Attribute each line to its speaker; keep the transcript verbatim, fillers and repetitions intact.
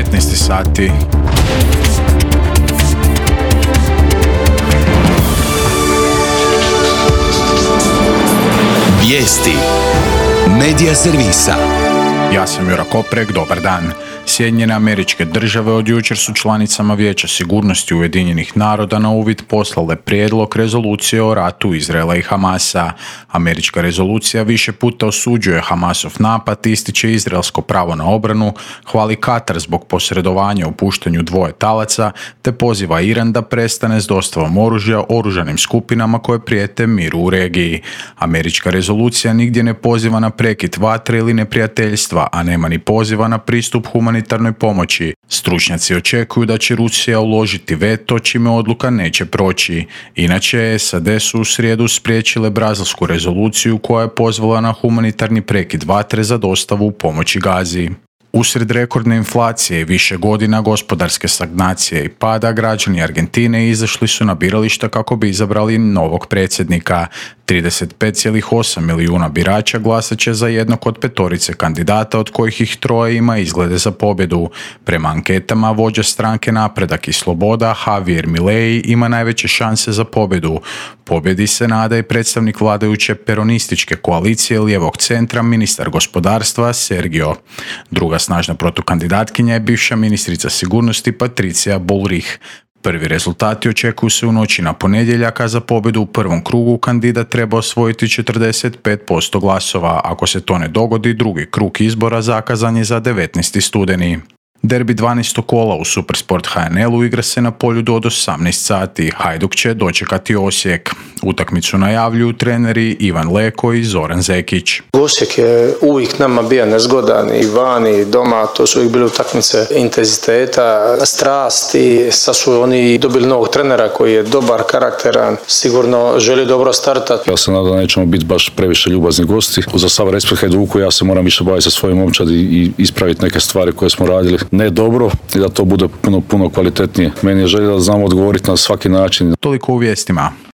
Speaker 1: devetnaest sati.
Speaker 2: Vijesti Medija servisa.
Speaker 1: Ja sam Jura Koprek, dobar dan. Sjedinjene Američke Države od jučer su članicama Vijeća sigurnosti Ujedinjenih naroda na uvid poslale prijedlog rezolucije o ratu Izraela i Hamasa. Američka rezolucija više puta osuđuje Hamasov napad, ističe izraelsko pravo na obranu, hvali Katar zbog posredovanja u puštanju dvoje talaca, te poziva Iran da prestane s dostavom oružja oružanim skupinama koje prijete miru u regiji. Američka rezolucija nigdje ne poziva na prekid vatre ili neprijateljstva, a nema ni poziva na pristup humanitarnoj pomoći. Stručnjaci očekuju da će Rusija uložiti veto, čime odluka neće proći. Inače, S A D su u srijedu spriječile brazilsku rezoluciju koja je pozvala na humanitarni prekid vatre za dostavu pomoći Gazi. Usred rekordne inflacije i više godina gospodarske stagnacije i pada, građani Argentine izašli su na birališta kako bi izabrali novog predsjednika. trideset pet zarez osam milijuna birača glasat će za jednog od petorice kandidata, od kojih ih troje ima izglede za pobjedu. Prema anketama, vođa stranke Napredak i Sloboda, Javier Milei, ima najveće šanse za pobjedu. Pobjedi se nada i predstavnik vladajuće peronističke koalicije lijevog centra, ministar gospodarstva Sergio. Druga snažna protukandidatkinja je bivša ministrica sigurnosti Patricia Bullrich. Prvi rezultati očekuju se u noći na ponedjeljak, a za pobjedu u prvom krugu kandidat treba osvojiti četrdeset pet posto glasova. Ako se to ne dogodi, drugi krug izbora zakazan je za devetnaesti studeni. Derbi dvanaestog kola u Supersport H N L-u igra se na Poljudu od osamnaest sati. Hajduk će dočekati Osijek. Utakmicu najavljuju treneri Ivan Leko i Zoran Zekić.
Speaker 3: Osijek je uvijek nama bio nezgodan i van i doma, to su uvijek bile utakmice intenziteta, strasti. Sad su oni dobili novog trenera koji je dobar, karakteran, sigurno želi dobro startati.
Speaker 4: Ja se nadam da nećemo biti baš previše ljubazni gosti. Za sav respekt Hajduku ja se moram više baviti sa svojim momčadi i ispraviti neke stvari koje smo radili ne dobro i da to bude puno, puno kvalitetnije. Meni je želja da znamo odgovoriti na svaki način.
Speaker 1: Toliko u vijestima.